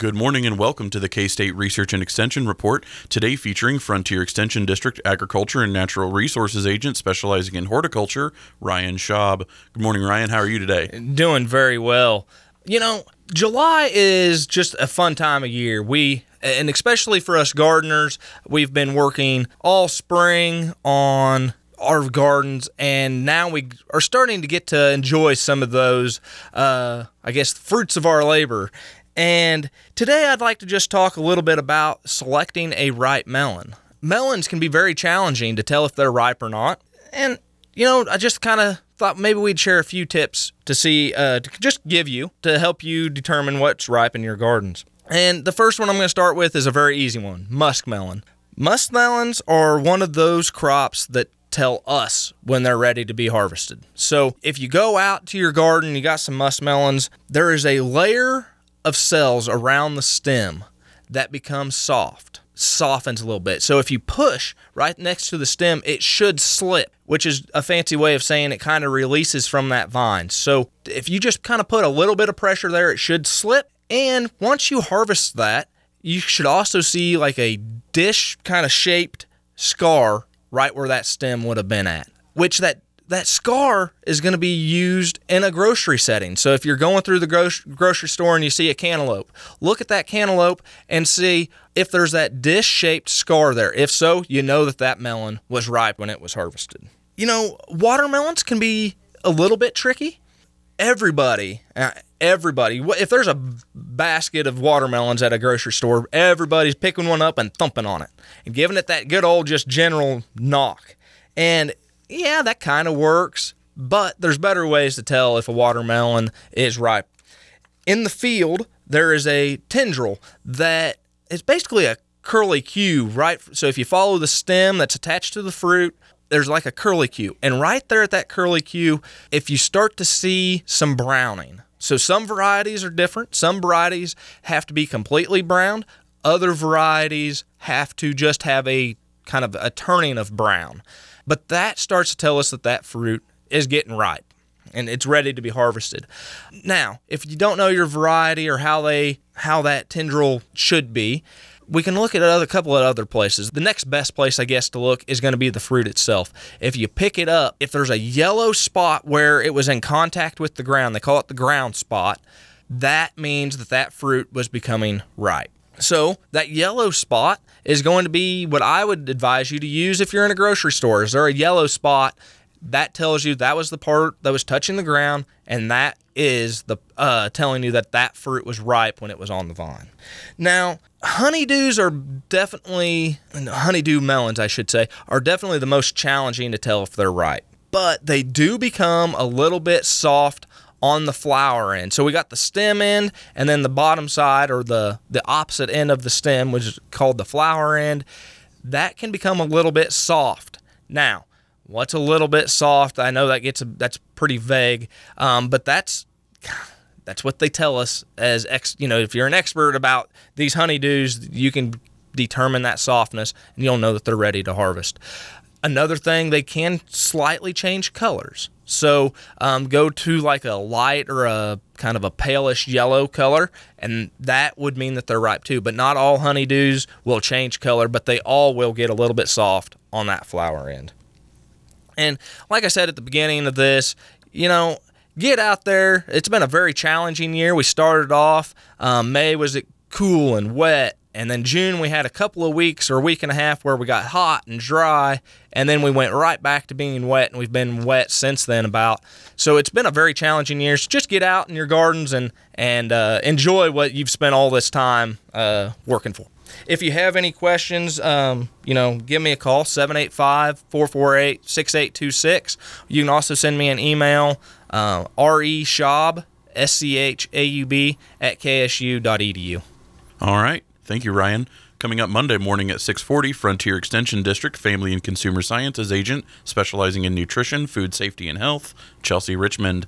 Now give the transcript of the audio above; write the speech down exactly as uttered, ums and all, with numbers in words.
Good morning and welcome to the K-State Research and Extension Report, today featuring Frontier Extension District Agriculture and Natural Resources Agent specializing in horticulture, Ryan Schaub. Good morning, Ryan. How are you today? Doing very well. You know, July is just a fun time of year. We, and especially for us gardeners, we've been working all spring on our gardens, and now we are starting to get to enjoy some of those, uh, I guess, fruits of our labor. And today I'd like to just talk a little bit about selecting a ripe melon. Melons can be very challenging to tell if they're ripe or not. And, you know, I just kind of thought maybe we'd share a few tips to see, uh, to just give you, to help you determine what's ripe in your gardens. And the first one I'm going to start with is a very easy one, muskmelon. Muskmelons are one of those crops that tell us when they're ready to be harvested. So if you go out to your garden, you got some muskmelons, there is a layer of cells around the stem that becomes soft, softens a little bit. So if you push right next to the stem, it should slip, which is a fancy way of saying it kind of releases from that vine. So if you just kind of put a little bit of pressure there, it should slip. And once you harvest that, you should also see like a dish kind of shaped scar right where that stem would have been at, which that That scar is going to be used in a grocery setting. So if you're going through the gro- grocery store and you see a cantaloupe, look at that cantaloupe and see if there's that dish-shaped scar there. If so, you know that that melon was ripe when it was harvested. You know, watermelons can be a little bit tricky. Everybody, uh, everybody, if there's a basket of watermelons at a grocery store, everybody's picking one up and thumping on it and giving it that good old just general knock. And yeah, that kind of works, but there's better ways to tell if a watermelon is ripe. In the field, there is a tendril that is basically a curlicue, right? So if you follow the stem that's attached to the fruit, there's like a curlicue. And right there at that curlicue, if you start to see some browning, so some varieties are different. Some varieties have to be completely browned. Other varieties have to just have a kind of a turning of brown. But that starts to tell us that that fruit is getting ripe and it's ready to be harvested. Now, if you don't know your variety or how they how that tendril should be, we can look at a couple of other places. The next best place, I guess, to look is going to be the fruit itself. If you pick it up, if there's a yellow spot where it was in contact with the ground, they call it the ground spot, that means that that fruit was becoming ripe. So that yellow spot is going to be what I would advise you to use if you're in a grocery store. Is there a yellow spot? That tells you that was the part that was touching the ground, and that is the uh, telling you that that fruit was ripe when it was on the vine. Now, honeydews are definitely, honeydew melons, I should say, are definitely the most challenging to tell if they're ripe. But they do become a little bit soft on the flower end. So we got the stem end and then the bottom side, or the, the opposite end of the stem, which is called the flower end. That can become a little bit soft. Now, what's a little bit soft? I know that gets a, that's pretty vague, um, but that's that's what they tell us as ex. You know, if you're an expert about these honeydews, you can determine that softness, and you'll know that they're ready to harvest. Another thing, they can slightly change colors. So um, go to like a light or a kind of a palish yellow color, and that would mean that they're ripe too. But not all honeydews will change color, but they all will get a little bit soft on that flower end. And like I said at the beginning of this, you know, get out there. It's been a very challenging year. We started off, um, May was cool and wet. And then June, we had a couple of weeks or a week and a half where we got hot and dry, and then we went right back to being wet, and we've been wet since then about. So it's been a very challenging year. So just get out in your gardens and, and uh, enjoy what you've spent all this time uh, working for. If you have any questions, um, you know, give me a call, seven eight five, four four eight, six eight two six. You can also send me an email, uh, reschaub, S C H A U B, at k s u dot e d u. All right. Thank you, Ryan. Coming up Monday morning at six forty, Frontier Extension District Family and Consumer Sciences Agent specializing in nutrition, food safety, and health, Chelsea Richmond.